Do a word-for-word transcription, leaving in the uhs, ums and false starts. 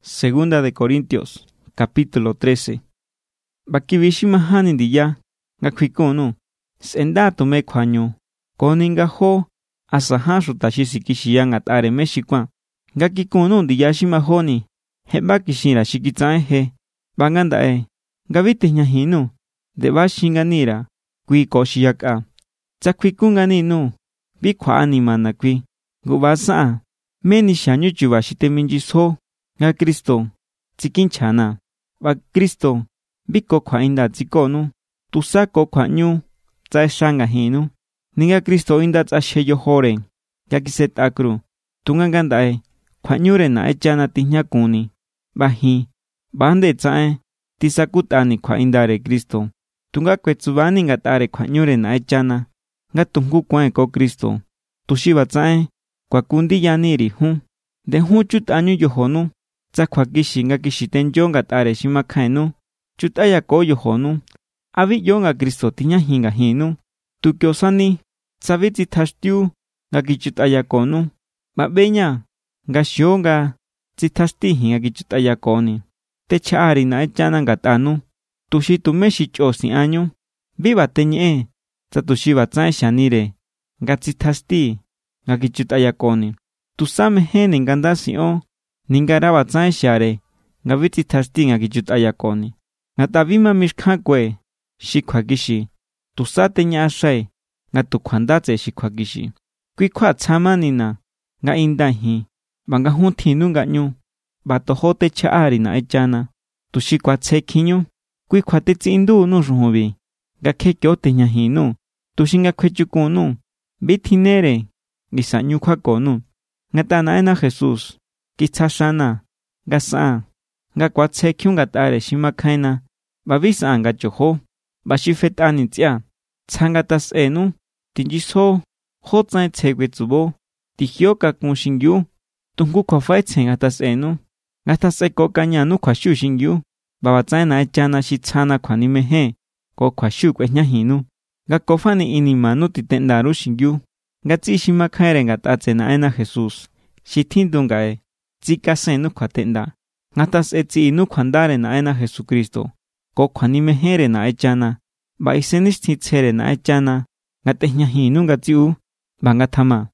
Segunda de Corintios, capítulo trece. Bakibishima hani ndiya, nga kwikono, senda tome kwanyo, koninga ho, asahashu tashisikishiya ngatare meshikwa, nga kikono ndiya shima honi, heba kishira shikitsae he, bangandae, nga vite nyahinu, deba shinganira, kwi koshiyaka, tsakwikunganinu, bikwa animana kwi, gubasa, meni shanyu chuba shiteminjiso, nga Kristo, tsikinchana, ba Kristo, biko kwa inda tsikonu, tusako kwa nyu, tsa shanga hinu, ninga Kristo inda tsa sheyo hore, yakiset akru, tungangandae, kwa nyure na echana tihnyakuni, bahi, bande tsae, tisakutani kwa indare Kristo, tunga kwetsubani ngatare kwa nyure na echana, nga tungu kwa eko Kristo, tushiba tsae, kwa kundi yaniri hu, de hu chutanyu yohonu, tsa kwa kishi nga kishiten yonga tare shimakainu, chutaya ko yohonu, abi yonga Kristo tinya hinga hinu, tu kyosani, tsavitsi thashtiu, nga kichutaya konu, babenya, nga shionga, tsithasti hinga kichutaya koni, te chaari na echana nga tanu, tushi tumeshi chosi año, viva teñe, tsa tushiba tsae shanire, nga tsithasti, nga kichutaya koni, tusame hene nga ndasio, ningaraba tsae share, nga vitsi thasti nga kichutaya koni, nga tabima mishkakwe, shikwa kishi, tusate nya ashay, nga tukwandatse shikwa kishi, kwikwa tsamanina, nga indahi, banga huntinu nga nyu, batohote chaari na echana, tushikwa tsekinyu, kwikwa tetsi indu nu ruhubi, nga kekyote nyahinu, tushinga kwechukunu, bitinere, gisanyu kwa konu, nga tanaena Jesus, kitsashana, nga saa, nga kwa tsekyu nga tare shimakaina, babisa nga choho, bashifetani tsia, tsanga tasenu, tinjiso, hotsae tsekwe tsubo, tihyoka kun shingyu, tungu kwa faitse nga tasenu, nga taseko kanyanu kwa shu shingyu, babatsae na echana shitsana kwa nimehe, ko kwa shu kwe nyahinu, nga kofani inimanu titendaru shingyu, nga tsi shimakaire nga tatse na ena Jesus, shitindungae, tsikasenu kwa tenda, nga tas etsi inu kwandare na ena Jesucristo, ko kwa nimehere na echana, ba isenistitsere na echana, nga tehnyahinu nga tsiu, banga thama.